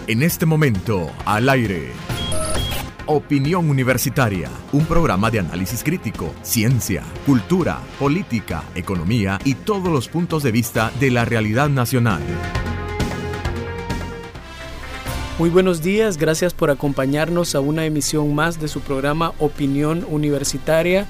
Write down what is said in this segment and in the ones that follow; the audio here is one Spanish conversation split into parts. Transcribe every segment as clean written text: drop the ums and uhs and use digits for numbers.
En este momento, al aire. Opinión Universitaria, un programa de análisis crítico, ciencia, cultura, política, economía y todos los puntos de vista de la realidad nacional. Muy buenos días, gracias por acompañarnos a una emisión más de su programa Opinión Universitaria.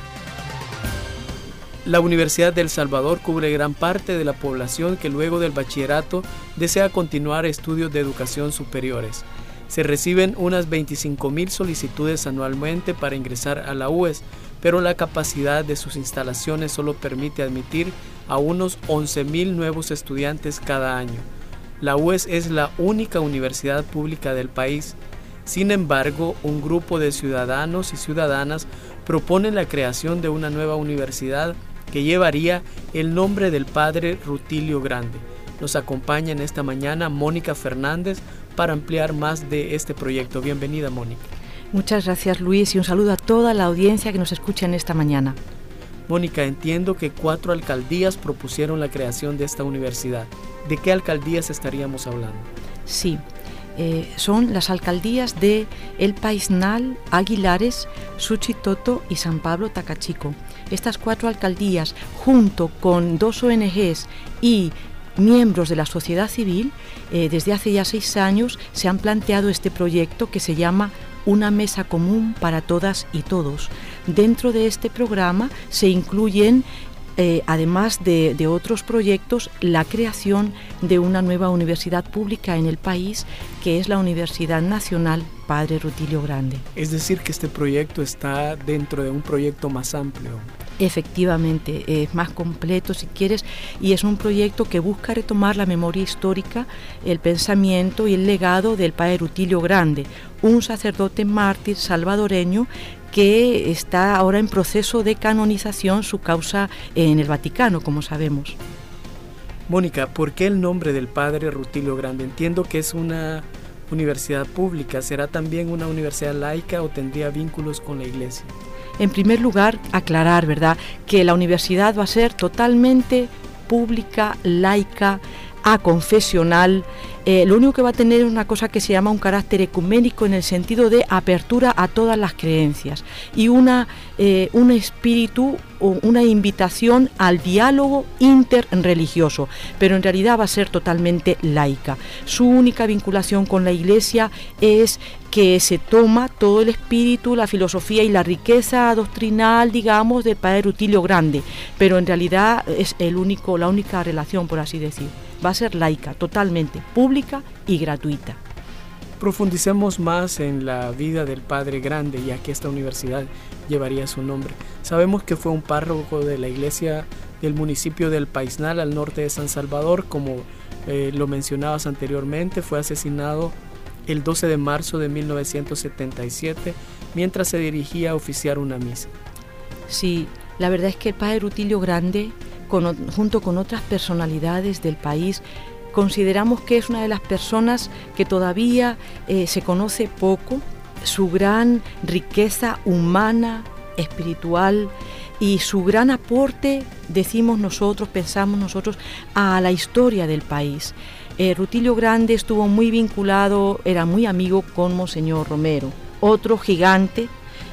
La Universidad de El Salvador cubre gran parte de la población que luego del bachillerato desea continuar estudios de educación superiores. Se reciben unas 25,000 solicitudes anualmente para ingresar a la UES, pero la capacidad de sus instalaciones solo permite admitir a unos 11,000 nuevos estudiantes cada año. La UES es la única universidad pública del país. Sin embargo, un grupo de ciudadanos y ciudadanas propone la creación de una nueva universidad que llevaría el nombre del padre Rutilio Grande. Nos acompaña en esta mañana Mónica Fernández para ampliar más de este proyecto. Bienvenida, Mónica. Muchas gracias, Luis, y un saludo a toda la audiencia que nos escucha en esta mañana. Mónica, entiendo que 4 alcaldías propusieron la creación de esta universidad. ¿De qué alcaldías estaríamos hablando? Sí, son las alcaldías de El Paisnal, Aguilares, Suchitoto y San Pablo Tacachico. Estas 4 alcaldías, junto con 2 ONGs y miembros de la sociedad civil, desde hace ya 6 años se han planteado este proyecto que se llama Una Mesa Común para Todas y Todos. Dentro de este programa se incluyen, además de otros proyectos, la creación de una nueva universidad pública en el país, que es la Universidad Nacional Padre Rutilio Grande. Es decir, que este proyecto está dentro de un proyecto más amplio. Efectivamente, es más completo si quieres, y es un proyecto que busca retomar la memoria histórica, el pensamiento y el legado del padre Rutilio Grande, un sacerdote mártir salvadoreño que está ahora en proceso de canonización, su causa en el Vaticano, como sabemos. Mónica, ¿por qué el nombre del padre Rutilio Grande? Entiendo que es una universidad pública. ¿Será también una universidad laica o tendría vínculos con la iglesia? En primer lugar, aclarar, ¿verdad?, que la universidad va a ser totalmente pública, laica, aconfesional. Lo único que va a tener es una cosa que se llama un carácter ecuménico, en el sentido de apertura a todas las creencias y un espíritu o una invitación al diálogo interreligioso, pero en realidad va a ser totalmente laica. Su única vinculación con la iglesia es que se toma todo el espíritu, la filosofía y la riqueza doctrinal, digamos, del padre Rutilio Grande, pero en realidad es la única relación, por así decir. Va a ser laica, totalmente pública y gratuita. Profundicemos más en la vida del Padre Grande, ya que esta universidad llevaría su nombre. Sabemos que fue un párroco de la iglesia del municipio del Paisnal, al norte de San Salvador, como lo mencionabas anteriormente. Fue asesinado el 12 de marzo de 1977, mientras se dirigía a oficiar una misa. Sí, la verdad es que el padre Rutilio Grande, junto con otras personalidades del país, consideramos que es una de las personas que todavía se conoce poco. Su gran riqueza humana, espiritual, y su gran aporte, decimos nosotros, pensamos nosotros, a la historia del país. Rutilio Grande estuvo muy vinculado, era muy amigo con Monseñor Romero, otro gigante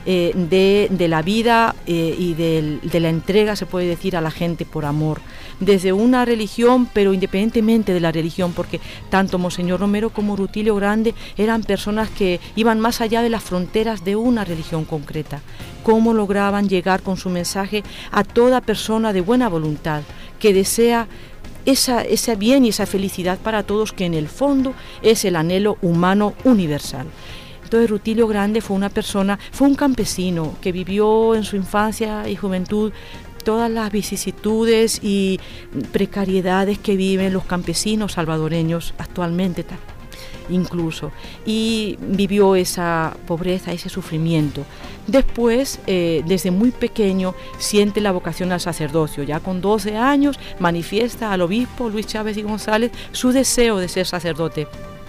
de la vida y de la entrega, se puede decir, a la gente por amor, desde una religión, pero independientemente de la religión, porque tanto Monseñor Romero como Rutilio Grande eran personas que iban más allá de las fronteras de una religión concreta. Cómo lograban llegar con su mensaje a toda persona de buena voluntad que desea ese bien y esa felicidad para todos, que en el fondo es el anhelo humano universal. Entonces Rutilio Grande fue un campesino que vivió en su infancia y juventud todas las vicisitudes y precariedades que viven los campesinos salvadoreños actualmente incluso, y vivió esa pobreza, ese sufrimiento. Después, desde muy pequeño, siente la vocación al sacerdocio. Ya con 12 años manifiesta al obispo Luis Chávez y González su deseo de ser sacerdote.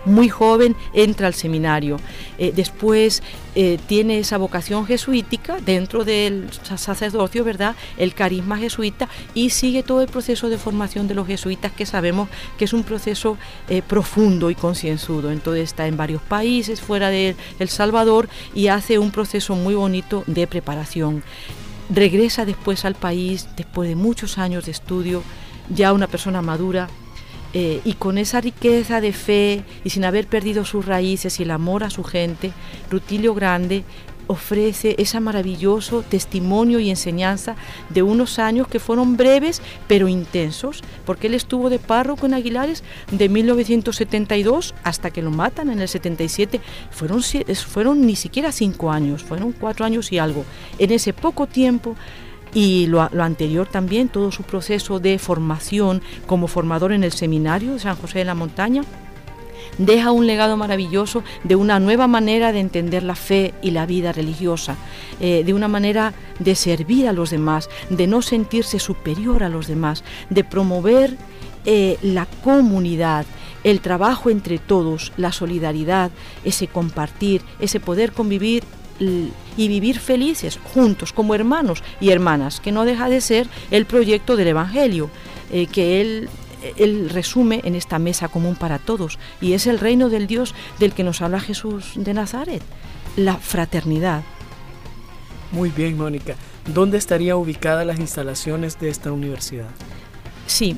muy joven entra al seminario. Después tiene esa vocación jesuítica dentro del sacerdocio, ¿verdad?, el carisma jesuita, y sigue todo el proceso de formación de los jesuitas, que sabemos que es un proceso profundo y concienzudo. Entonces está en varios países fuera de El Salvador y hace un proceso muy bonito de preparación. Regresa después al país, después de muchos años de estudio, ya una persona madura, y con esa riqueza de fe y sin haber perdido sus raíces y el amor a su gente, Rutilio Grande ofrece ese maravilloso testimonio y enseñanza de unos años que fueron breves pero intensos, porque él estuvo de párroco en Aguilares de 1972 hasta que lo matan en el 77. Fueron ni siquiera 5 años, fueron 4 años y algo. En ese poco tiempo, y lo anterior también, todo su proceso de formación como formador en el seminario de San José de la Montaña, deja un legado maravilloso de una nueva manera de entender la fe y la vida religiosa, de una manera de servir a los demás, de no sentirse superior a los demás, de promover la comunidad, el trabajo entre todos, la solidaridad, ese compartir, ese poder convivir y vivir felices juntos como hermanos y hermanas, que no deja de ser el proyecto del Evangelio, que él resume en esta mesa común para todos, y es el reino del Dios del que nos habla Jesús de Nazaret, la fraternidad. Muy bien, Mónica. ¿Dónde estarían ubicadas las instalaciones de esta universidad? Sí,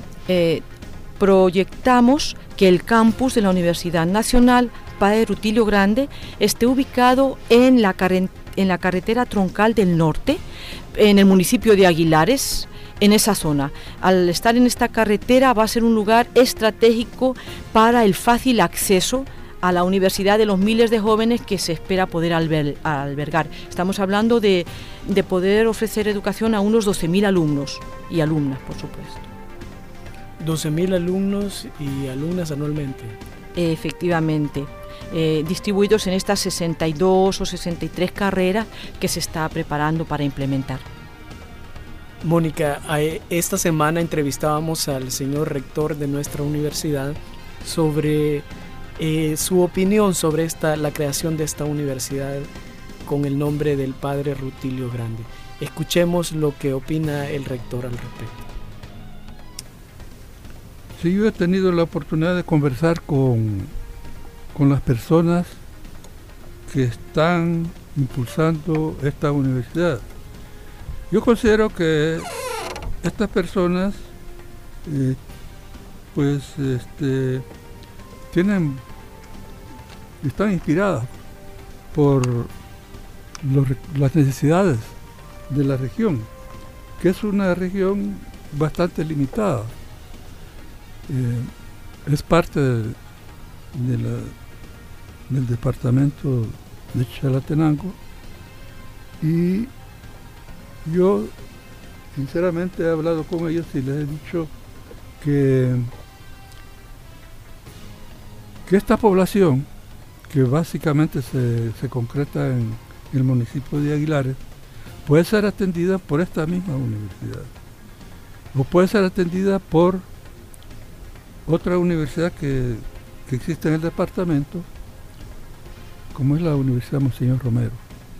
proyectamos que el campus de la Universidad Nacional Padre Rutilio Grande esté ubicado en la carretera troncal del norte, en el municipio de Aguilares, en esa zona. Al estar en esta carretera va a ser un lugar estratégico para el fácil acceso a la universidad de los miles de jóvenes que se espera poder albergar. Estamos hablando de poder ofrecer educación a unos 12.000 alumnos y alumnas, por supuesto. 12.000 alumnos y alumnas anualmente. Efectivamente. Distribuidos en estas 62 o 63 carreras que se está preparando para implementar. Mónica, esta semana entrevistábamos al señor rector de nuestra universidad sobre su opinión sobre la creación de esta universidad con el nombre del Padre Rutilio Grande. Escuchemos lo que opina el rector al respecto. Sí, yo he tenido la oportunidad de conversar con las personas que están impulsando esta universidad. Yo considero que estas personas están inspiradas por las necesidades de la región, que es una región bastante limitada. Es parte del departamento de Chalatenango, y yo sinceramente he hablado con ellos y les he dicho que esta población, que básicamente se concreta en el municipio de Aguilares, puede ser atendida por esta misma universidad, o puede ser atendida por otra universidad que existe en el departamento, como es la Universidad Monseñor Romero.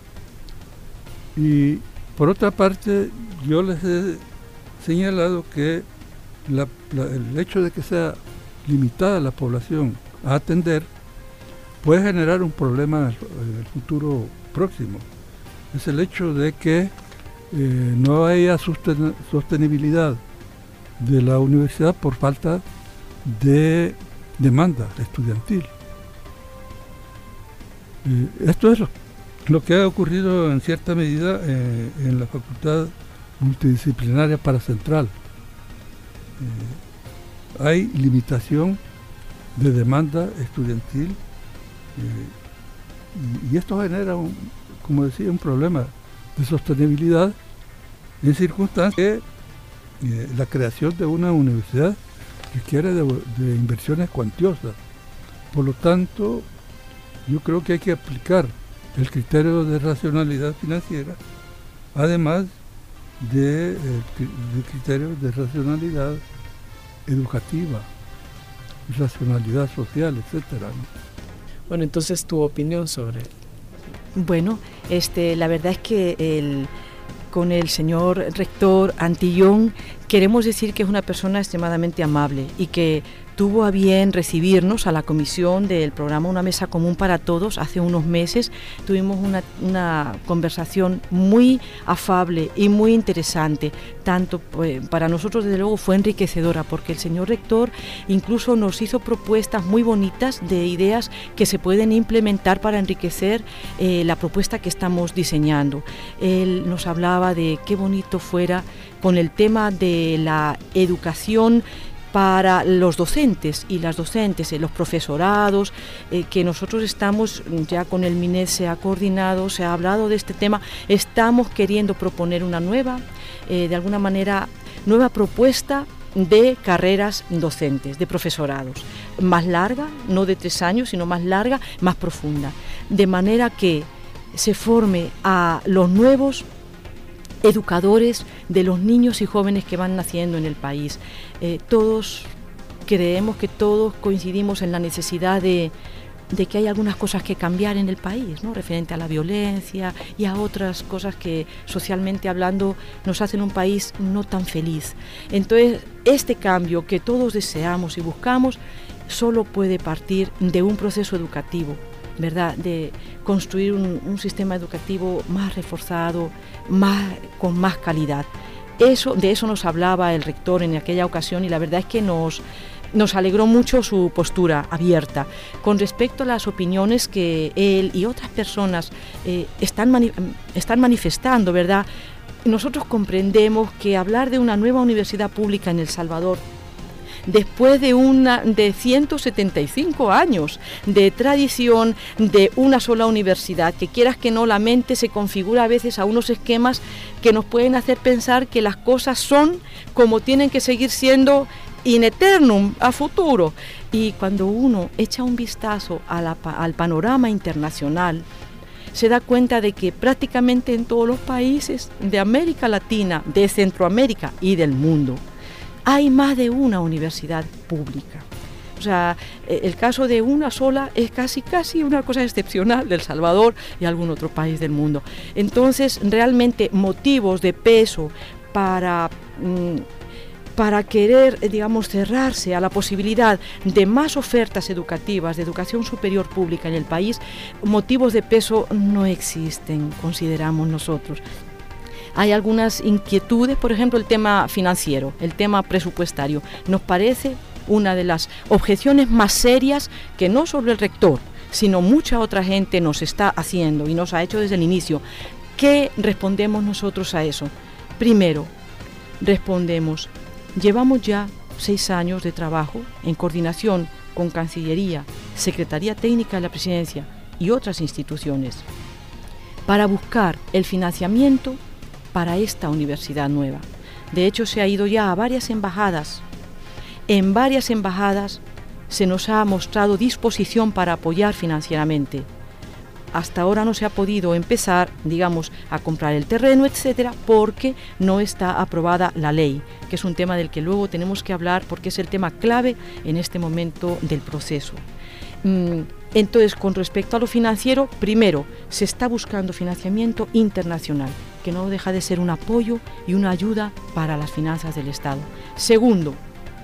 Y por otra parte, yo les he señalado que el hecho de que sea limitada la población a atender puede generar un problema en el futuro próximo. Es el hecho de que no haya sostenibilidad de la universidad por falta de demanda estudiantil. Esto es lo que ha ocurrido en cierta medida en la Facultad Multidisciplinaria Paracentral. Hay limitación de demanda estudiantil, y esto genera, como decía, un problema de sostenibilidad en circunstancias que la creación de una universidad requiere de inversiones cuantiosas. Por lo tanto, yo creo que hay que aplicar el criterio de racionalidad financiera, además del criterio de racionalidad educativa. racionalidad social, etcétera, ¿no? Bueno, entonces tu opinión sobre... Bueno, la verdad es que con el señor rector Antillón queremos decir que es una persona extremadamente amable y que tuvo a bien recibirnos a la comisión del programa Una Mesa Común para Todos hace unos meses. Tuvimos una conversación muy afable y muy interesante, tanto para nosotros desde luego fue enriquecedora, porque el señor rector incluso nos hizo propuestas muy bonitas de ideas que se pueden implementar para enriquecer la propuesta que estamos diseñando. Él nos hablaba de qué bonito fuera con el tema de la educación para los docentes y las docentes, los profesorados, que nosotros estamos ya con el MINED, se ha coordinado, se ha hablado de este tema, estamos queriendo proponer una nueva, de alguna manera, nueva propuesta de carreras docentes, de profesorados, más larga, no de 3 años, sino más larga, más profunda, de manera que se forme a los nuevos educadores de los niños y jóvenes que van naciendo en el país. Todos creemos que todos coincidimos en la necesidad de que hay algunas cosas que cambiar en el país, ¿no? Referente a la violencia y a otras cosas que socialmente hablando nos hacen un país no tan feliz. Entonces, este cambio que todos deseamos y buscamos solo puede partir de un proceso educativo, ¿verdad? De construir un sistema educativo más reforzado, con más calidad. De eso nos hablaba el rector en aquella ocasión y la verdad es que nos alegró mucho su postura abierta. Con respecto a las opiniones que él y otras personas están manifestando, ¿verdad? Nosotros comprendemos que hablar de una nueva universidad pública en El Salvador, después de 175 años de tradición de una sola universidad, que quieras que no, la mente se configura a veces a unos esquemas que nos pueden hacer pensar que las cosas son como tienen que seguir siendo in eternum, a futuro. Y cuando uno echa un vistazo al panorama internacional, se da cuenta de que prácticamente en todos los países de América Latina, de Centroamérica y del mundo, hay más de una universidad pública. O sea, el caso de una sola es casi una cosa excepcional de El Salvador y algún otro país del mundo. Entonces, realmente motivos de peso para querer, digamos, cerrarse a la posibilidad de más ofertas educativas, de educación superior pública en el país, motivos de peso no existen, consideramos nosotros. Hay algunas inquietudes, por ejemplo, el tema financiero, el tema presupuestario. Nos parece una de las objeciones más serias que no solo el rector, sino mucha otra gente nos está haciendo y nos ha hecho desde el inicio. ¿Qué respondemos nosotros a eso? Primero, respondemos, llevamos ya 6 años de trabajo en coordinación con Cancillería, Secretaría Técnica de la Presidencia y otras instituciones para buscar el financiamiento para esta universidad nueva. De hecho, se ha ido ya a varias embajadas. En varias embajadas se nos ha mostrado disposición para apoyar financieramente. Hasta ahora no se ha podido empezar, digamos, a comprar el terreno, etcétera, porque no está aprobada la ley, que es un tema del que luego tenemos que hablar porque es el tema clave en este momento del proceso. Entonces, con respecto a lo financiero, primero, se está buscando financiamiento internacional, que no deja de ser un apoyo y una ayuda para las finanzas del Estado. Segundo,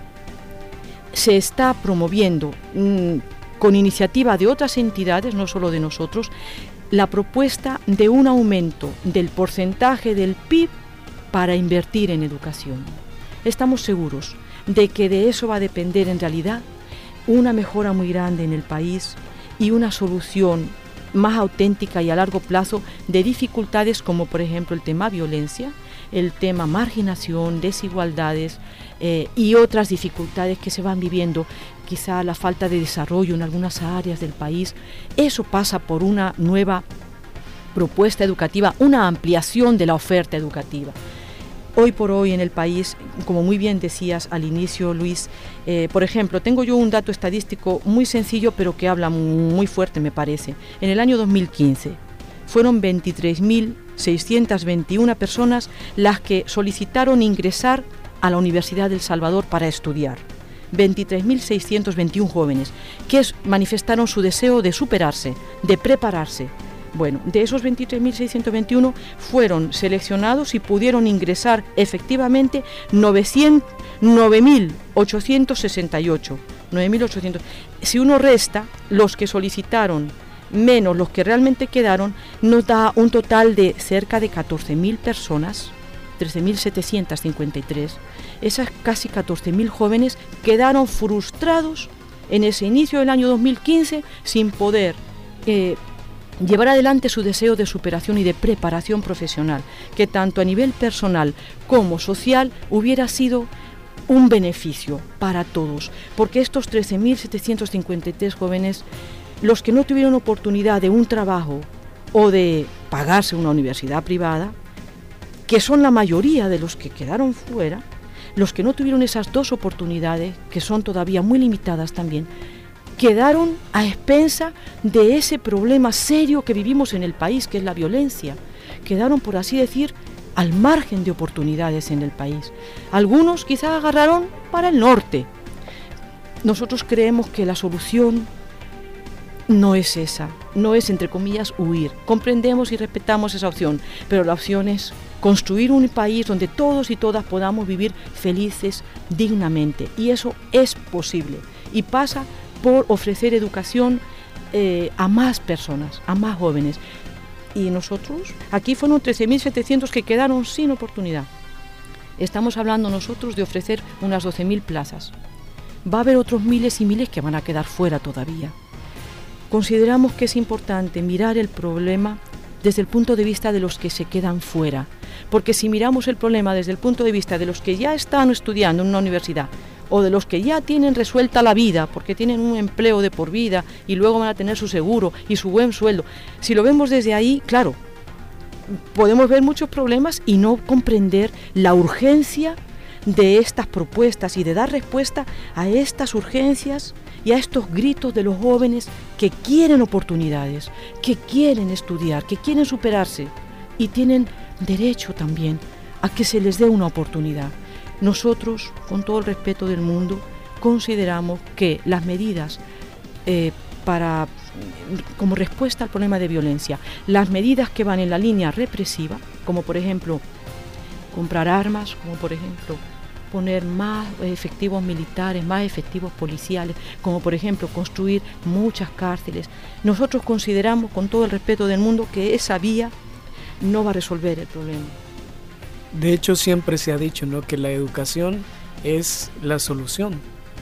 se está promoviendo, con iniciativa de otras entidades, no solo de nosotros, la propuesta de un aumento del porcentaje del PIB para invertir en educación. Estamos seguros de que de eso va a depender en realidad una mejora muy grande en el país y una solución más auténtica y a largo plazo de dificultades como por ejemplo el tema violencia, el tema marginación, desigualdades y otras dificultades que se van viviendo, quizá la falta de desarrollo en algunas áreas del país. Eso pasa por una nueva propuesta educativa, una ampliación de la oferta educativa. Hoy por hoy en el país, como muy bien decías al inicio, Luis, por ejemplo, tengo yo un dato estadístico muy sencillo, pero que habla muy fuerte, me parece. En el año 2015 fueron 23.621 personas las que solicitaron ingresar a la Universidad del Salvador para estudiar. 23.621 jóvenes que manifestaron su deseo de superarse, de prepararse. Bueno, de esos 23.621 fueron seleccionados y pudieron ingresar efectivamente 9.868. 9.800. Si uno resta los que solicitaron menos los que realmente quedaron, nos da un total de cerca de 14.000 personas, 13.753. Esas casi 14.000 jóvenes quedaron frustrados en ese inicio del año 2015 sin poder llevar adelante su deseo de superación y de preparación profesional, que tanto a nivel personal como social hubiera sido un beneficio para todos, porque estos 13.753 jóvenes, los que no tuvieron oportunidad de un trabajo o de pagarse una universidad privada, que son la mayoría de los que quedaron fuera, los que no tuvieron esas dos oportunidades, que son todavía muy limitadas también, quedaron a expensa de ese problema serio que vivimos en el país, que es la violencia. Quedaron, por así decir, al margen de oportunidades en el país. Algunos quizás agarraron para el norte. Nosotros creemos que la solución no es esa, no es, entre comillas, huir. Comprendemos y respetamos esa opción, pero la opción es construir un país donde todos y todas podamos vivir felices dignamente. Y eso es posible. Y pasa por ofrecer educación a más personas, a más jóvenes. Y nosotros, aquí fueron 13.700 que quedaron sin oportunidad. Estamos hablando nosotros de ofrecer unas 12.000 plazas. Va a haber otros miles y miles que van a quedar fuera todavía. Consideramos que es importante mirar el problema desde el punto de vista de los que se quedan fuera, porque si miramos el problema desde el punto de vista de los que ya están estudiando en una universidad o de los que ya tienen resuelta la vida porque tienen un empleo de por vida y luego van a tener su seguro y su buen sueldo, si lo vemos desde ahí, claro, podemos ver muchos problemas y no comprender la urgencia de estas propuestas y de dar respuesta a estas urgencias y a estos gritos de los jóvenes que quieren oportunidades, que quieren estudiar, que quieren superarse y tienen derecho también a que se les dé una oportunidad. Nosotros, con todo el respeto del mundo, consideramos que las medidas como respuesta al problema de violencia, las medidas que van en la línea represiva, como por ejemplo comprar armas, como por ejemplo poner más efectivos militares, más efectivos policiales, como por ejemplo construir muchas cárceles, nosotros consideramos, con todo el respeto del mundo, que esa vía no va a resolver el problema. De hecho, siempre se ha dicho, ¿no?, que la educación es la solución.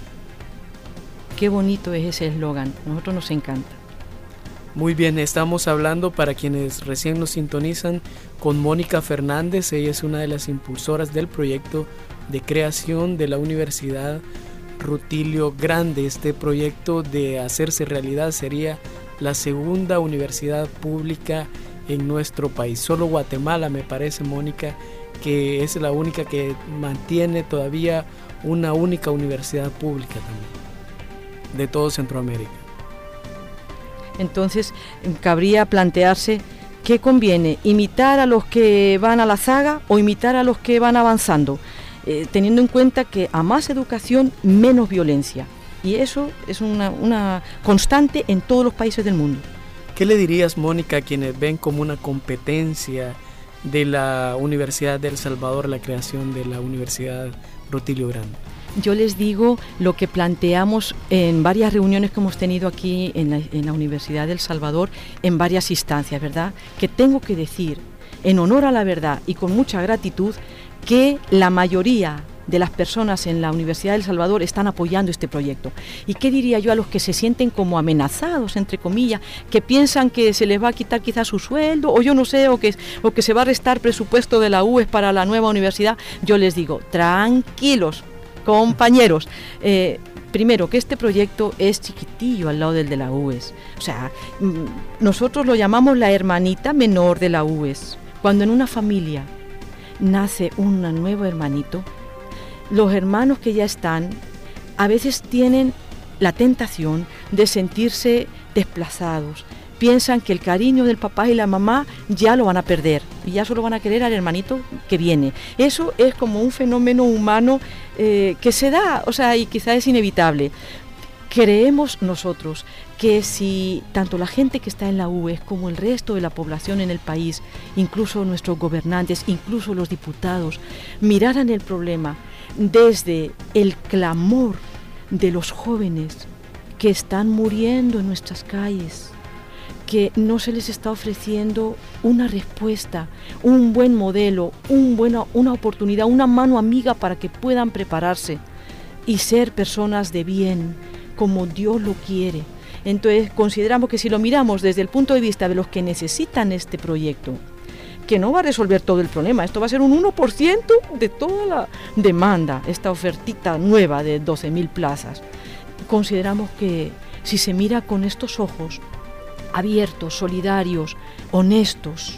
Qué bonito es ese eslogan, a nosotros nos encanta. Muy bien, estamos hablando, para quienes recién nos sintonizan, con Mónica Fernández. Ella es una de las impulsoras del proyecto de creación de la Universidad Rutilio Grande. Este proyecto, de hacerse realidad, sería la segunda universidad pública en nuestro país. Solo Guatemala, me parece, Mónica, que es la única que mantiene todavía una única universidad pública también, de todo Centroamérica. Entonces, cabría plantearse qué conviene, imitar a los que van a la zaga o imitar a los que van avanzando, teniendo en cuenta que a más educación, menos violencia. Y eso es una constante en todos los países del mundo. ¿Qué le dirías, Mónica, a quienes ven como una competencia de la Universidad de El Salvador la creación de la Universidad Rutilio Grande? Yo les digo lo que planteamos en varias reuniones que hemos tenido aquí en la Universidad de El Salvador, en varias instancias, ¿verdad? Que tengo que decir, en honor a la verdad y con mucha gratitud, que la mayoría de las personas en la Universidad de El Salvador están apoyando este proyecto. ¿Y qué diría yo a los que se sienten como amenazados, entre comillas, que piensan que se les va a quitar quizás su sueldo, o yo no sé, o que se va a restar presupuesto de la UES para la nueva universidad? Yo les digo, tranquilos, compañeros, primero, que este proyecto es chiquitillo al lado del de la UES. O sea, nosotros lo llamamos la hermanita menor de la UES. Cuando en una familia nace un nuevo hermanito, los hermanos que ya están a veces tienen la tentación de sentirse desplazados. Piensan que el cariño del papá y la mamá ya lo van a perder. y ya solo van a querer al hermanito que viene. Eso es como un fenómeno humano que se da, o sea, y quizá es inevitable. Creemos nosotros que si tanto la gente que está en la UES como el resto de la población en el país, incluso nuestros gobernantes, incluso los diputados, miraran el problema desde el clamor de los jóvenes que están muriendo en nuestras calles, que no se les está ofreciendo una respuesta, un buen modelo, una oportunidad, una mano amiga para que puedan prepararse y ser personas de bien, como Dios lo quiere. Entonces consideramos que si lo miramos desde el punto de vista de los que necesitan este proyecto, que no va a resolver todo el problema, esto va a ser un 1% de toda la demanda, esta ofertita nueva de 12.000 plazas. Consideramos que si se mira con estos ojos abiertos, solidarios, honestos,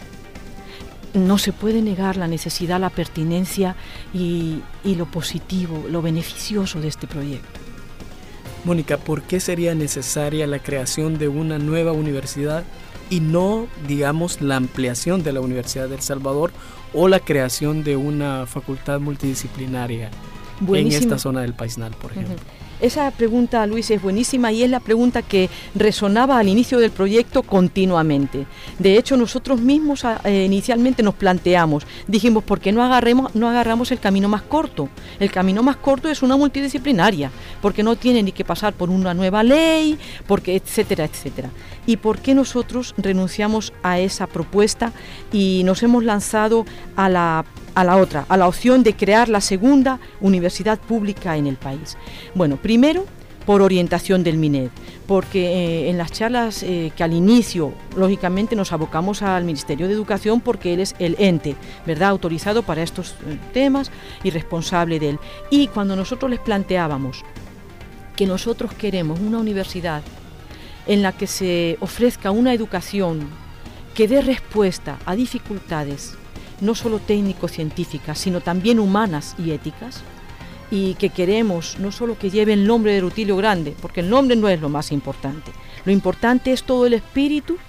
no se puede negar la necesidad, la pertinencia y lo positivo, lo beneficioso de este proyecto. Mónica, ¿por qué sería necesaria la creación de una nueva universidad y no, digamos, la ampliación de la Universidad de El Salvador o la creación de una facultad multidisciplinaria en esta zona del Paisnal, por ejemplo? Esa pregunta, Luis, es buenísima y es la pregunta que resonaba al inicio del proyecto continuamente. De hecho, nosotros mismos inicialmente nos planteamos, dijimos, ¿por qué no agarramos el camino más corto? El camino más corto es una multidisciplinaria, porque no tiene ni que pasar por una nueva ley, porque etcétera, etcétera. ¿Y por qué nosotros renunciamos a esa propuesta y nos hemos lanzado a la opción de crear la segunda universidad pública en el país? Bueno, primero, por orientación del MINED, porque en las charlas que al inicio, lógicamente, nos abocamos al Ministerio de Educación porque él es el ente, ¿verdad?, autorizado para estos temas y responsable de él. Y cuando nosotros les planteábamos que nosotros queremos una universidad en la que se ofrezca una educación que dé respuesta a dificultades no solo técnico-científicas, sino también humanas y éticas, y que queremos no solo que lleve el nombre de Rutilio Grande, porque el nombre no es lo más importante, lo importante es todo el espíritu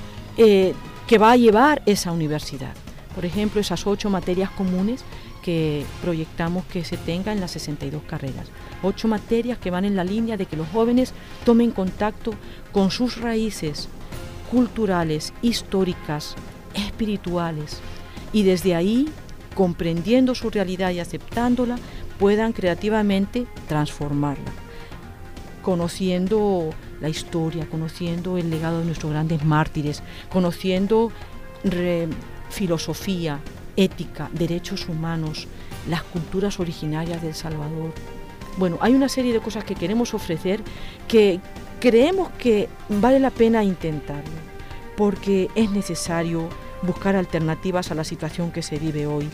que va a llevar esa universidad. Por ejemplo, esas 8 materias comunes que proyectamos que se tenga en las 62 carreras. 8 materias que van en la línea de que los jóvenes tomen contacto con sus raíces culturales, históricas, espirituales, y desde ahí, comprendiendo su realidad y aceptándola, puedan creativamente transformarla, conociendo la historia, conociendo el legado de nuestros grandes mártires, conociendo filosofía, ética, derechos humanos, las culturas originarias de El Salvador. Bueno, hay una serie de cosas que queremos ofrecer que creemos que vale la pena intentarlo, porque es necesario buscar alternativas a la situación que se vive hoy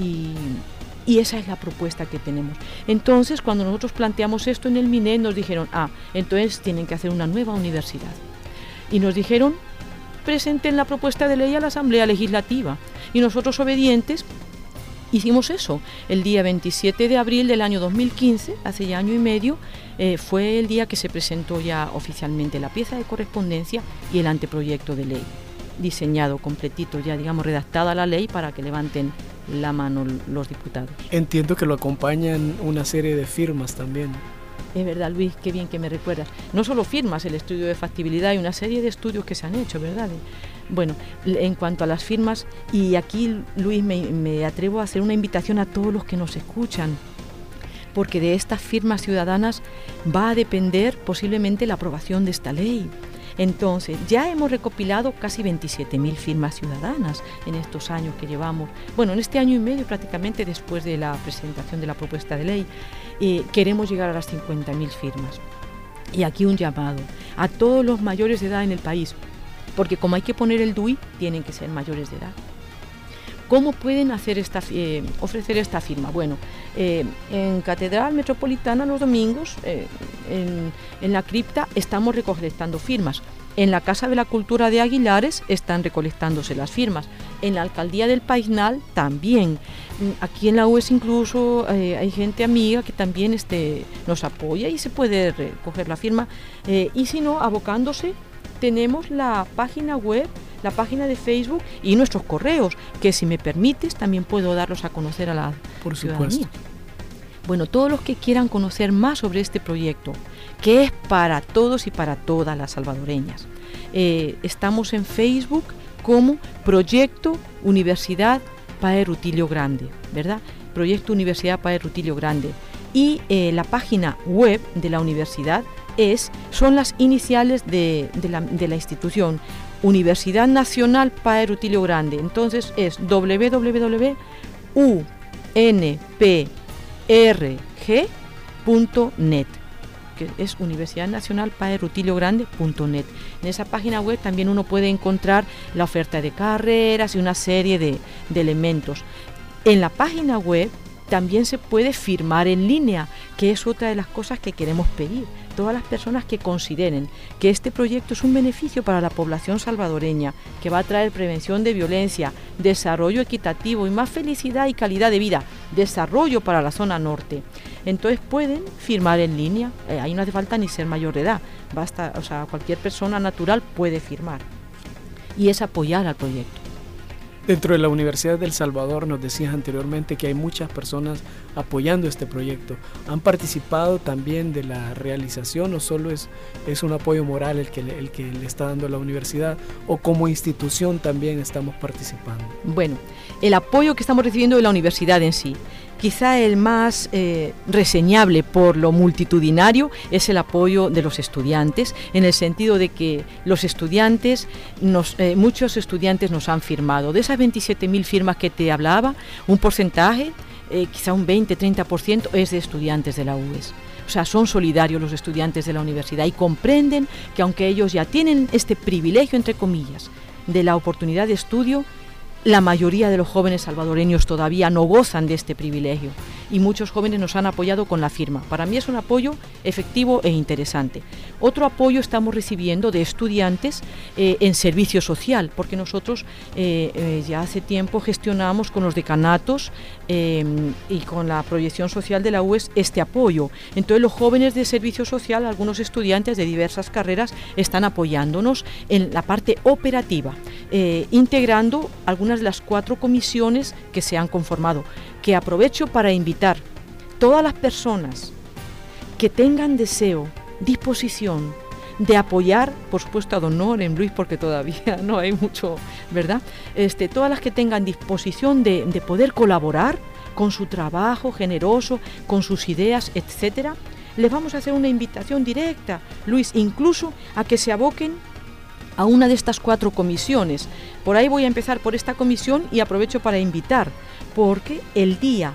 y esa es la propuesta que tenemos. Entonces, cuando nosotros planteamos esto en el MINED, nos dijeron, entonces tienen que hacer una nueva universidad. Y nos dijeron, presenten la propuesta de ley a la Asamblea Legislativa. Y nosotros, obedientes, hicimos eso. El día 27 de abril del año 2015, hace ya año y medio, fue el día que se presentó ya oficialmente la pieza de correspondencia y el anteproyecto de ley, diseñado completito, ya digamos redactada la ley para que levanten la mano los diputados. Entiendo que lo acompañan una serie de firmas también. Es verdad, Luis, qué bien que me recuerdas. No solo firmas, el estudio de factibilidad y una serie de estudios que se han hecho, ¿verdad? Bueno, en cuanto a las firmas, y aquí, Luis, me atrevo a hacer una invitación a todos los que nos escuchan, porque de estas firmas ciudadanas va a depender posiblemente la aprobación de esta ley. Entonces, ya hemos recopilado casi 27.000 firmas ciudadanas en estos años que llevamos. Bueno, en este año y medio prácticamente después de la presentación de la propuesta de ley, queremos llegar a las 50.000 firmas. Y aquí un llamado a todos los mayores de edad en el país, porque como hay que poner el DUI, tienen que ser mayores de edad. ¿Cómo pueden hacer ofrecer esta firma? Bueno, en Catedral Metropolitana los domingos, en la cripta, estamos recolectando firmas. En la Casa de la Cultura de Aguilares están recolectándose las firmas. En la Alcaldía del Paisnal también. Aquí en la UES incluso hay gente amiga que también nos apoya y se puede recoger la firma. Y si no, abocándose, tenemos la página web la página de Facebook y nuestros correos, que si me permites también puedo darlos a conocer a la ciudadanía. Supuesto. Bueno, todos los que quieran conocer más sobre este proyecto, que es para todos y para todas las salvadoreñas, estamos en Facebook como Proyecto Universidad Padre Rutilio Grande, ¿verdad? Proyecto Universidad Padre Rutilio Grande. Y la página web de la universidad son las iniciales de la institución, Universidad Nacional Padre Rutilio Grande. Entonces es www.unprg.net, que es Universidad Nacional Padre Rutilio Grande.net. En esa página web también uno puede encontrar la oferta de carreras y una serie de elementos. En la página web también se puede firmar en línea, que es otra de las cosas que queremos pedir. Todas las personas que consideren que este proyecto es un beneficio para la población salvadoreña, que va a traer prevención de violencia, desarrollo equitativo y más felicidad y calidad de vida, desarrollo para la zona norte, entonces pueden firmar en línea. Ahí no hace falta ni ser mayor de edad, basta, o sea, cualquier persona natural puede firmar, y es apoyar al proyecto. Dentro de la Universidad del Salvador nos decías anteriormente que hay muchas personas apoyando este proyecto. ¿Han participado también de la realización o solo es un apoyo moral el que le está dando la universidad, o como institución también estamos participando? Bueno, el apoyo que estamos recibiendo de la universidad en sí, quizá el más reseñable por lo multitudinario, es el apoyo de los estudiantes, en el sentido de que los estudiantes, muchos estudiantes nos han firmado. De esas 27.000 firmas que te hablaba, un porcentaje, quizá un 20-30% es de estudiantes de la UES. O sea, son solidarios los estudiantes de la universidad y comprenden que aunque ellos ya tienen este privilegio, entre comillas, de la oportunidad de estudio, la mayoría de los jóvenes salvadoreños todavía no gozan de este privilegio, y muchos jóvenes nos han apoyado con la firma. Para mí es un apoyo efectivo e interesante. Otro apoyo estamos recibiendo de estudiantes en servicio social, porque nosotros ya hace tiempo gestionamos con los decanatos y con la proyección social de la UES este apoyo. Entonces los jóvenes de servicio social, algunos estudiantes de diversas carreras, están apoyándonos en la parte operativa, integrando algunas de las 4 comisiones que se han conformado, que aprovecho para invitar todas las personas que tengan deseo, disposición de apoyar, por supuesto a don Noren, Luis, porque todavía no hay mucho, ¿verdad? Todas las que tengan disposición de poder colaborar con su trabajo generoso, con sus ideas, etcétera, les vamos a hacer una invitación directa, Luis, incluso a que se aboquen a una de estas 4 comisiones. Por ahí voy a empezar por esta comisión y aprovecho para invitar, porque el día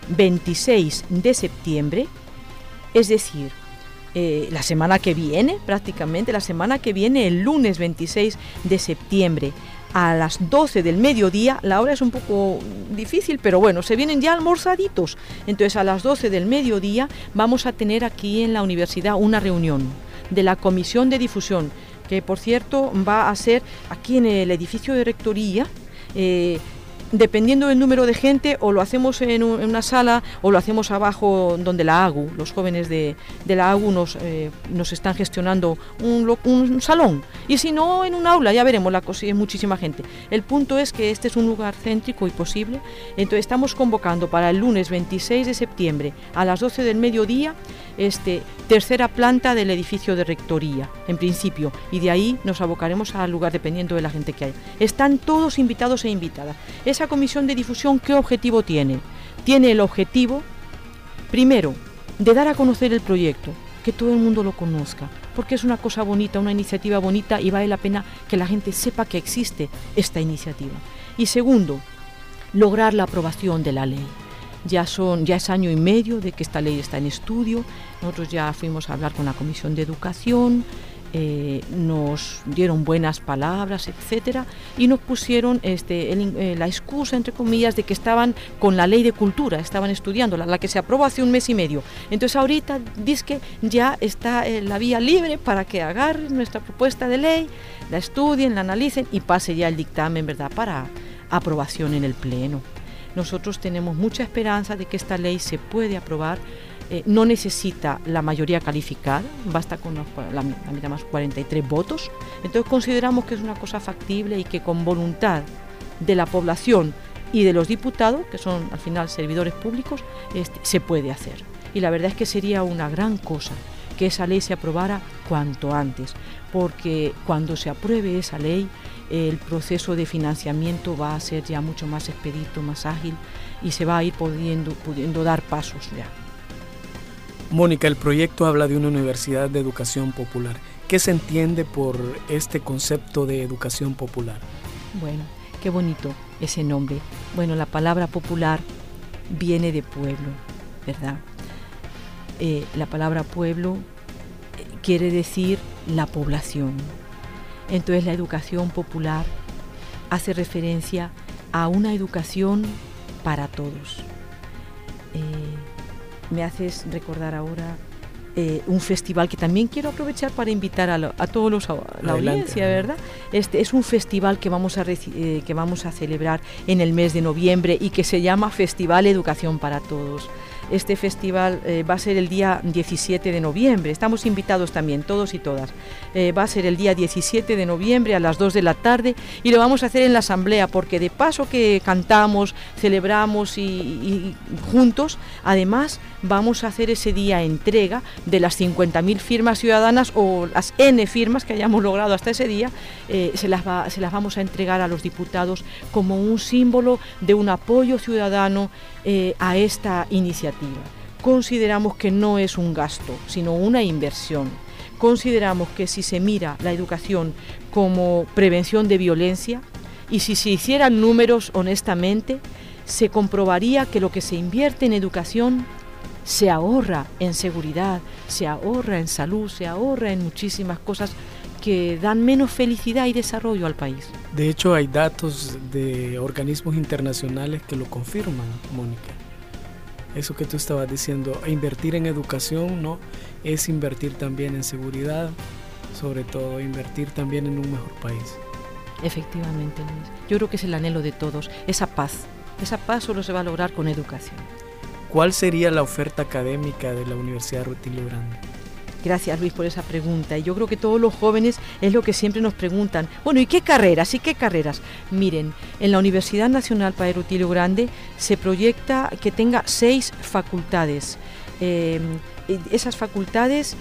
26 de septiembre, es decir, la semana que viene, prácticamente la semana que viene, el lunes 26 de septiembre, a las 12 del mediodía, la hora es un poco difícil, pero bueno, se vienen ya almorzaditos, entonces a las 12 del mediodía vamos a tener aquí en la universidad una reunión de la Comisión de Difusión, que por cierto va a ser aquí en el edificio de Rectoría, dependiendo del número de gente, o lo hacemos en una sala o lo hacemos abajo donde la AGU, los jóvenes de la AGU nos están gestionando un salón, y si no en un aula, ya veremos, la cosa es muchísima gente. El punto es que este es un lugar céntrico y posible, entonces estamos convocando para el lunes 26 de septiembre a las 12 del mediodía, tercera planta del edificio de Rectoría, en principio, y de ahí nos abocaremos al lugar dependiendo de la gente que haya. Están todos invitados e invitadas. Esa comisión de difusión, ¿qué objetivo tiene? Tiene el objetivo, primero, de dar a conocer el proyecto, que todo el mundo lo conozca, porque es una cosa bonita, una iniciativa bonita, y vale la pena que la gente sepa que existe esta iniciativa. Y segundo, lograr la aprobación de la ley. Ya es año y medio de que esta ley está en estudio. Nosotros ya fuimos a hablar con la Comisión de Educación, nos dieron buenas palabras, etcétera, y nos pusieron la excusa, entre comillas, de que estaban con la ley de cultura, estaban estudiando la que se aprobó hace un mes y medio. Entonces ahorita dice que ya está la vía libre para que agarren nuestra propuesta de ley, la estudien, la analicen y pase ya el dictamen, ¿verdad?, para aprobación en el Pleno. Nosotros tenemos mucha esperanza de que esta ley se puede aprobar no necesita la mayoría calificada, basta con la mitad más 43 votos. Entonces consideramos que es una cosa factible y que con voluntad de la población y de los diputados, que son al final servidores públicos, se puede hacer. Y la verdad es que sería una gran cosa que esa ley se aprobara cuanto antes, porque cuando se apruebe esa ley, el proceso de financiamiento va a ser ya mucho más expedito, más ágil, y se va a ir pudiendo dar pasos ya. Mónica, el proyecto habla de una universidad de educación popular. ¿Qué se entiende por este concepto de educación popular? Bueno, qué bonito ese nombre. Bueno, la palabra popular viene de pueblo, ¿verdad? La palabra pueblo quiere decir la población. Entonces la educación popular hace referencia a una educación para todos. Me haces recordar ahora un festival que también quiero aprovechar para invitar a todos la audiencia, ¿verdad? Es un festival que vamos a celebrar en el mes de noviembre y que se llama Festival Educación para Todos. Este festival va a ser el día 17 de noviembre, estamos invitados también, todos y todas. Va a ser el día 17 de noviembre a las 2 de la tarde y lo vamos a hacer en la asamblea, porque de paso que cantamos, celebramos y juntos, además vamos a hacer ese día entrega de las 50.000 firmas ciudadanas o las N firmas que hayamos logrado hasta ese día, se las vamos a entregar a los diputados como un símbolo de un apoyo ciudadano a esta iniciativa. Consideramos que no es un gasto, sino una inversión. Consideramos que si se mira la educación como prevención de violencia y si se hicieran números honestamente, se comprobaría que lo que se invierte en educación se ahorra en seguridad, se ahorra en salud, se ahorra en muchísimas cosas que dan menos felicidad y desarrollo al país. De hecho, hay datos de organismos internacionales que lo confirman, Mónica. Eso que tú estabas diciendo, invertir en educación, ¿no?, es invertir también en seguridad, sobre todo invertir también en un mejor país. Efectivamente, Luis. Yo creo que es el anhelo de todos, esa paz. Esa paz solo se va a lograr con educación. ¿Cuál sería la oferta académica de la Universidad Rutilio Grande? Gracias, Luis, por esa pregunta. Y yo creo que todos los jóvenes es lo que siempre nos preguntan. Bueno, ¿y qué carreras? Miren, en la Universidad Nacional Padre Rutilio Grande se proyecta que tenga 6 facultades. Esas facultades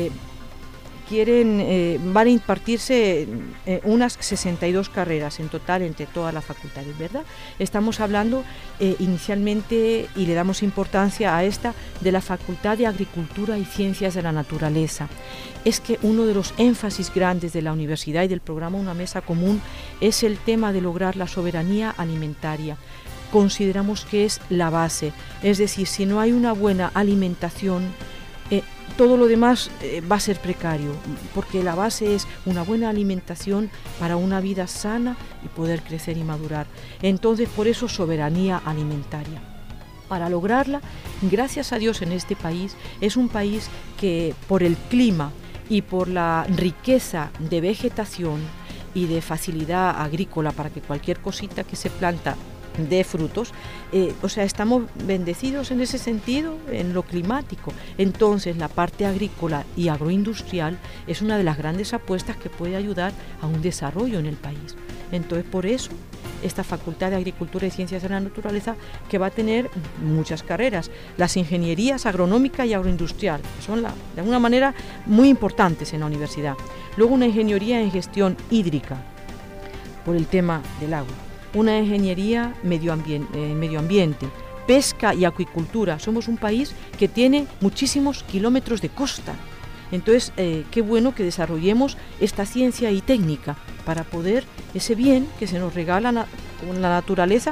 van a impartirse unas 62 carreras en total entre todas las facultades, ¿verdad? Estamos hablando inicialmente, y le damos importancia a esta, de la Facultad de Agricultura y Ciencias de la Naturaleza. Es que uno de los énfasis grandes de la universidad y del programa Una Mesa Común es el tema de lograr la soberanía alimentaria. Consideramos que es la base, es decir, si no hay una buena alimentación, todo lo demás va a ser precario, porque la base es una buena alimentación para una vida sana y poder crecer y madurar. Entonces, por eso, soberanía alimentaria. Para lograrla, gracias a Dios, en este país, es un país que por el clima y por la riqueza de vegetación y de facilidad agrícola para que cualquier cosita que se planta de frutos, estamos bendecidos en ese sentido, en lo climático. Entonces la parte agrícola y agroindustrial es una de las grandes apuestas que puede ayudar a un desarrollo en el país. Entonces, por eso esta Facultad de Agricultura y Ciencias de la Naturaleza, que va a tener muchas carreras, las ingenierías agronómica y agroindustrial, que son de alguna manera muy importantes en la universidad. Luego una ingeniería en gestión hídrica, por el tema del agua. Una ingeniería en medio ambiente, pesca y acuicultura. Somos un país que tiene muchísimos kilómetros de costa. Entonces, qué bueno que desarrollemos esta ciencia y técnica para poder, ese bien que se nos regala con la naturaleza,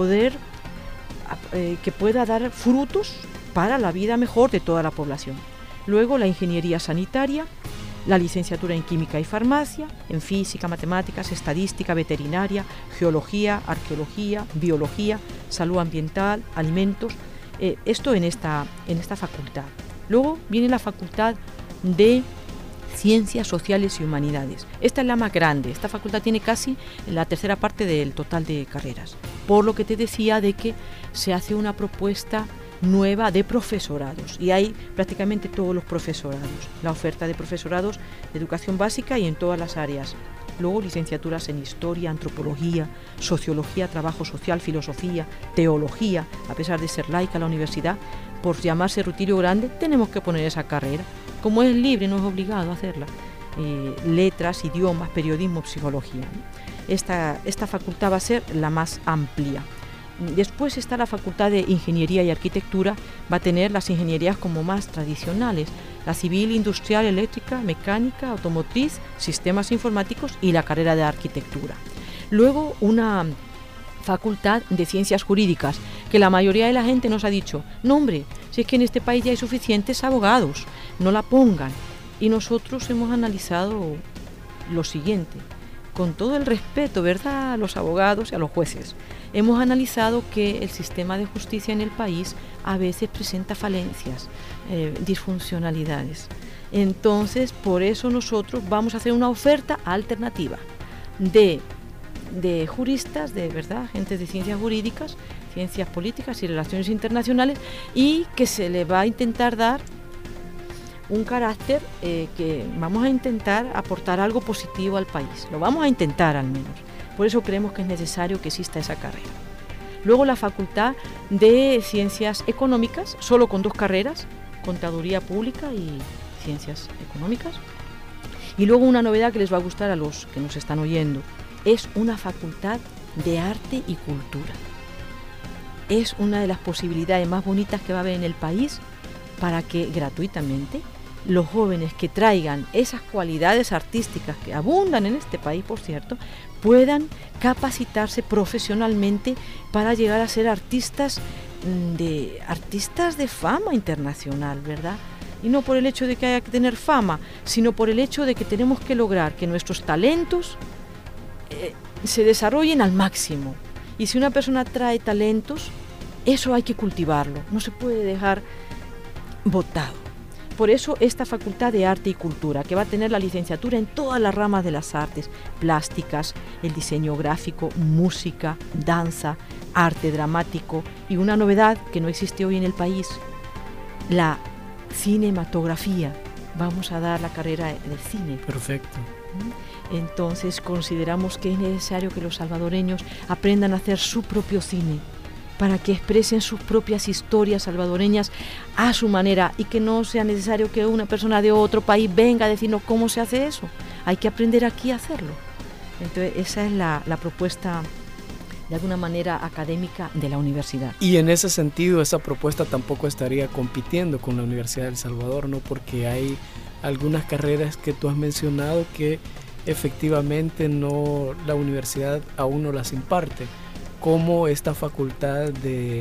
que pueda dar frutos para la vida mejor de toda la población. Luego, la ingeniería sanitaria, la licenciatura en química y farmacia, en física, matemáticas, estadística, veterinaria, geología, arqueología, biología, salud ambiental, alimentos, esto en esta facultad. Luego viene la facultad de Ciencias Sociales y Humanidades. Esta es la más grande, esta facultad tiene casi la tercera parte del total de carreras, por lo que te decía de que se hace una propuesta nueva de profesorados, y hay prácticamente todos los profesorados, la oferta de profesorados de educación básica y en todas las áreas. Luego licenciaturas en historia, antropología, sociología, trabajo social, filosofía, teología. A pesar de ser laica la universidad, por llamarse Rutilio Grande, tenemos que poner esa carrera. Como es libre, no es obligado a hacerla. Letras, idiomas, periodismo, psicología. Esta facultad va a ser la más amplia. Después está la Facultad de Ingeniería y Arquitectura, va a tener las ingenierías como más tradicionales, la civil, industrial, eléctrica, mecánica, automotriz, sistemas informáticos y la carrera de arquitectura. Luego una Facultad de Ciencias Jurídicas, que la mayoría de la gente nos ha dicho, no hombre, si es que en este país ya hay suficientes abogados, no la pongan. Y nosotros hemos analizado lo siguiente, con todo el respeto, ¿verdad?, a los abogados y a los jueces. Hemos analizado que el sistema de justicia en el país a veces presenta falencias, disfuncionalidades. Entonces, por eso nosotros vamos a hacer una oferta alternativa de juristas, de verdad, gente de ciencias jurídicas, ciencias políticas y relaciones internacionales, y que se le va a intentar dar un carácter que vamos a intentar aportar algo positivo al país. Lo vamos a intentar al menos. Por eso creemos que es necesario que exista esa carrera. Luego la Facultad de Ciencias Económicas, solo con 2 carreras, Contaduría Pública y Ciencias Económicas. Y luego una novedad que les va a gustar a los que nos están oyendo, es una Facultad de Arte y Cultura. Es una de las posibilidades más bonitas que va a haber en el país para que gratuitamente los jóvenes que traigan esas cualidades artísticas que abundan en este país, por cierto, puedan capacitarse profesionalmente para llegar a ser artistas de fama internacional, ¿verdad? Y no por el hecho de que haya que tener fama, sino por el hecho de que tenemos que lograr que nuestros talentos se desarrollen al máximo. Y si una persona trae talentos, eso hay que cultivarlo, no se puede dejar botado. Por eso esta Facultad de Arte y Cultura, que va a tener la licenciatura en todas las ramas de las artes, plásticas, el diseño gráfico, música, danza, arte dramático, y una novedad que no existe hoy en el país, la cinematografía. Vamos a dar la carrera de cine. Perfecto. Entonces consideramos que es necesario que los salvadoreños aprendan a hacer su propio cine, para que expresen sus propias historias salvadoreñas a su manera y que no sea necesario que una persona de otro país venga a decirnos cómo se hace eso. Hay que aprender aquí a hacerlo. Entonces esa es la propuesta de alguna manera académica de la universidad. Y en ese sentido esa propuesta tampoco estaría compitiendo con la Universidad de El Salvador, ¿no? Porque hay algunas carreras que tú has mencionado que efectivamente no, la universidad aún no las imparte, como esta facultad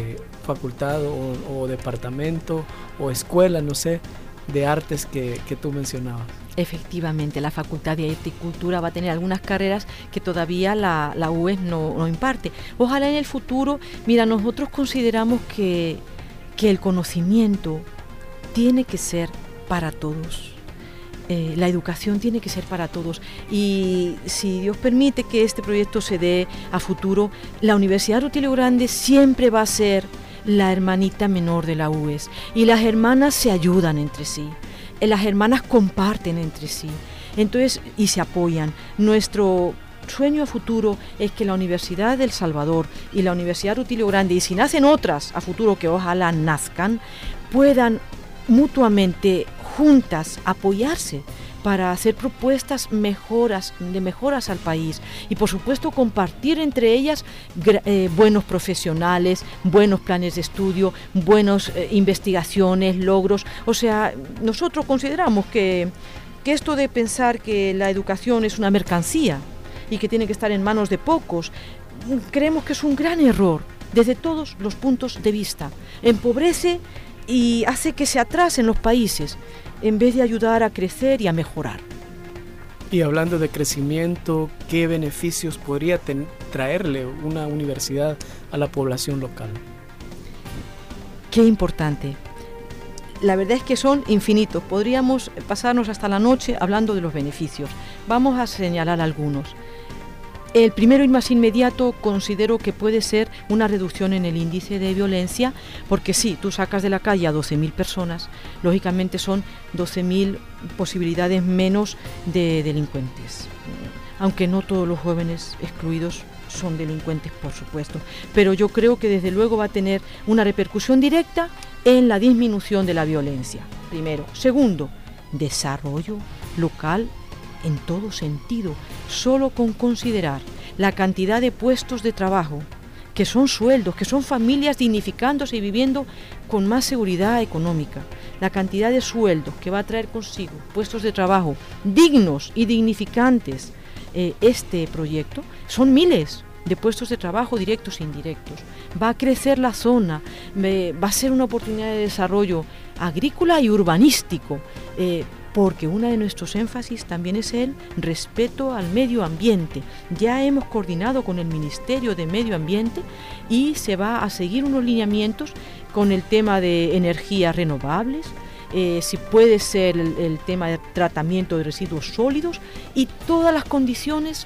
o departamento o escuela, no sé, de artes que tú mencionabas. Efectivamente, la Facultad de Arte y Cultura va a tener algunas carreras que todavía la UES no imparte. Ojalá en el futuro, mira, nosotros consideramos que el conocimiento tiene que ser para todos. La educación tiene que ser para todos, y si Dios permite que este proyecto se dé a futuro, la Universidad Rutilio Grande siempre va a ser la hermanita menor de la UES, y las hermanas se ayudan entre sí, las hermanas comparten entre sí, entonces, y se apoyan. Nuestro sueño a futuro es que la Universidad de El Salvador y la Universidad Rutilio Grande, y si nacen otras a futuro que ojalá nazcan, puedan mutuamente juntas apoyarse para hacer propuestas de mejoras al país, y por supuesto compartir entre ellas buenos profesionales, buenos planes de estudio, buenas investigaciones, logros. O sea, nosotros consideramos que esto de pensar que la educación es una mercancía y que tiene que estar en manos de pocos, creemos que es un gran error desde todos los puntos de vista. Empobrece y hace que se atrasen los países en vez de ayudar a crecer y a mejorar. Y hablando de crecimiento, ¿qué beneficios podría traerle una universidad a la población local? Qué importante. La verdad es que son infinitos. Podríamos pasarnos hasta la noche hablando de los beneficios. Vamos a señalar algunos. El primero y más inmediato considero que puede ser una reducción en el índice de violencia, porque sí, tú sacas de la calle a 12.000 personas, lógicamente son 12.000 posibilidades menos de delincuentes, aunque no todos los jóvenes excluidos son delincuentes, por supuesto, pero yo creo que desde luego va a tener una repercusión directa en la disminución de la violencia, primero. Segundo, desarrollo local en todo sentido, solo con considerar la cantidad de puestos de trabajo, que son sueldos, que son familias dignificándose y viviendo con más seguridad económica, la cantidad de sueldos que va a traer consigo puestos de trabajo dignos y dignificantes, este proyecto, son miles de puestos de trabajo directos e indirectos. Va a crecer la zona, va a ser una oportunidad de desarrollo agrícola y urbanístico, porque uno de nuestros énfasis también es el respeto al medio ambiente. Ya hemos coordinado con el Ministerio de Medio Ambiente y se va a seguir unos lineamientos con el tema de energías renovables, si puede ser el tema de tratamiento de residuos sólidos y todas las condiciones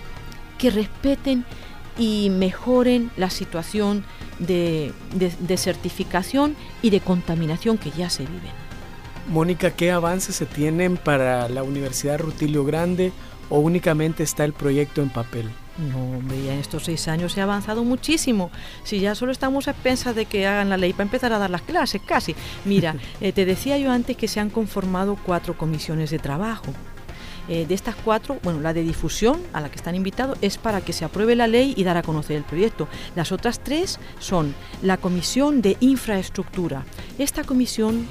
que respeten y mejoren la situación de desertificación y de contaminación que ya se viven. Mónica, ¿qué avances se tienen para la Universidad Rutilio Grande o únicamente está el proyecto en papel? No, hombre, ya en estos 6 años se ha avanzado muchísimo. Si ya solo estamos a expensas de que hagan la ley para empezar a dar las clases, casi. Mira, te decía yo antes que se han conformado 4 comisiones de trabajo. De estas 4, bueno, la de difusión, a la que están invitados, es para que se apruebe la ley y dar a conocer el proyecto. Las otras 3 son la Comisión de Infraestructura. Esta comisión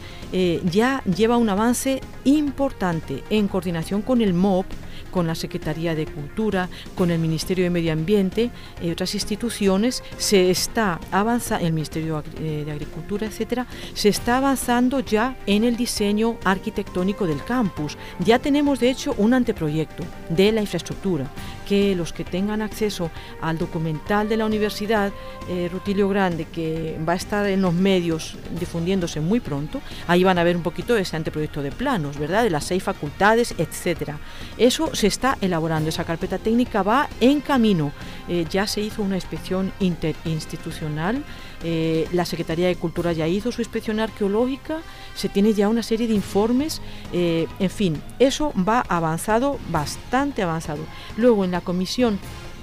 ya lleva un avance importante en coordinación con el MOP, con la Secretaría de Cultura, con el Ministerio de Medio Ambiente y otras instituciones. Se está avanzando, el Ministerio de Agricultura, etcétera, se está avanzando ya en el diseño arquitectónico del campus. Ya tenemos, de hecho, un anteproyecto de la infraestructura, que los que tengan acceso al documental de la Universidad Rutilio Grande, que va a estar en los medios difundiéndose muy pronto, ahí van a ver un poquito ese anteproyecto de planos, ¿verdad?, de las 6 facultades, etcétera. Eso se está elaborando, esa carpeta técnica va en camino. Ya se hizo una inspección interinstitucional, la Secretaría de Cultura ya hizo su inspección arqueológica, se tiene ya una serie de informes, en fin, eso va avanzado, bastante avanzado. Luego en la comisión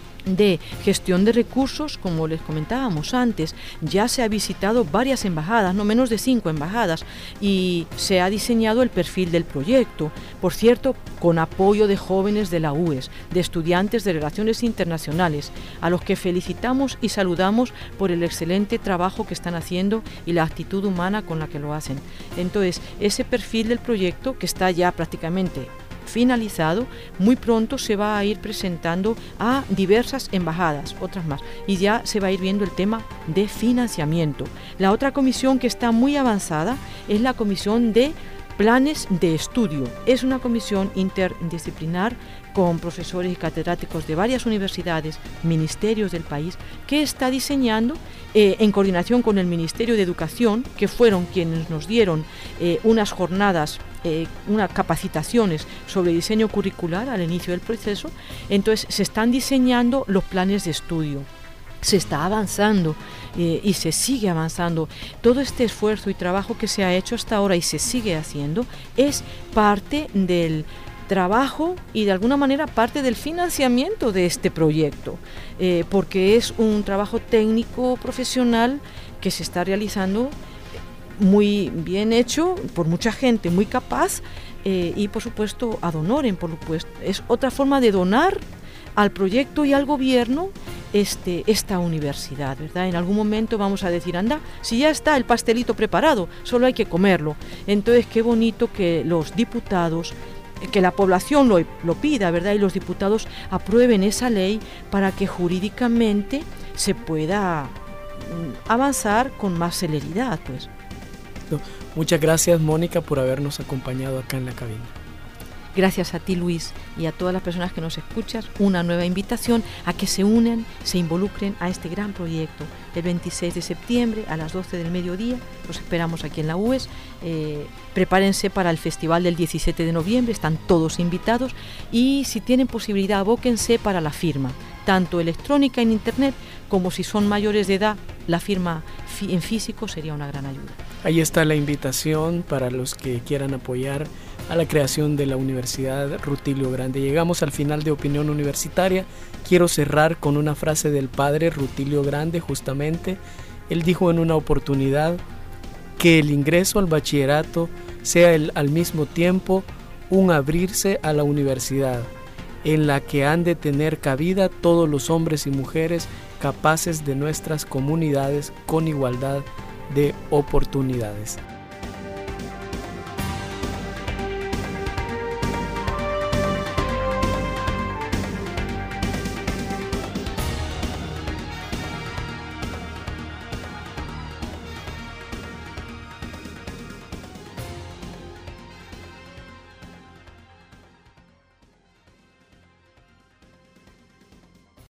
de gestión de recursos, como les comentábamos antes, ya se ha visitado varias embajadas, no menos de 5 embajadas, y se ha diseñado el perfil del proyecto, por cierto, con apoyo de jóvenes de la UES, de estudiantes de Relaciones Internacionales, a los que felicitamos y saludamos por el excelente trabajo que están haciendo y la actitud humana con la que lo hacen. Entonces, ese perfil del proyecto, que está ya prácticamente finalizado, muy pronto se va a ir presentando a diversas embajadas, otras más, y ya se va a ir viendo el tema de financiamiento. La otra comisión que está muy avanzada es la comisión de planes de estudio. Es una comisión interdisciplinar con profesores y catedráticos de varias universidades, ministerios del país, que está diseñando en coordinación con el Ministerio de Educación, que fueron quienes nos dieron unas jornadas, unas capacitaciones sobre diseño curricular al inicio del proceso. Entonces se están diseñando los planes de estudio. Se está avanzando y se sigue avanzando. Todo este esfuerzo y trabajo que se ha hecho hasta ahora y se sigue haciendo es parte del trabajo y de alguna manera parte del financiamiento de este proyecto, porque es un trabajo técnico profesional que se está realizando muy bien hecho por mucha gente muy capaz y por supuesto ad honorem, por supuesto. Es otra forma de donar al proyecto y al gobierno esta universidad, ¿verdad? En algún momento vamos a decir, anda, si ya está el pastelito preparado, solo hay que comerlo. Entonces, qué bonito que los diputados, que la población lo pida, ¿verdad? Y los diputados aprueben esa ley para que jurídicamente se pueda avanzar con más celeridad, pues. Muchas gracias, Mónica, por habernos acompañado acá en la cabina. Gracias a ti, Luis, y a todas las personas que nos escuchan, una nueva invitación a que se unan, se involucren a este gran proyecto. El 26 de septiembre a las 12 del mediodía, los esperamos aquí en la UES. Prepárense para el festival del 17 de noviembre, están todos invitados y si tienen posibilidad, abóquense para la firma. tanto electrónica en Internet como si son mayores de edad, la firma en físico sería una gran ayuda. Ahí está la invitación para los que quieran apoyar a la creación de la Universidad Rutilio Grande. Llegamos al final de Opinión Universitaria. Quiero cerrar con una frase del padre Rutilio Grande, justamente. Él dijo en una oportunidad que el ingreso al bachillerato sea al mismo tiempo un abrirse a la universidad, en la que han de tener cabida todos los hombres y mujeres capaces de nuestras comunidades con igualdad de oportunidades.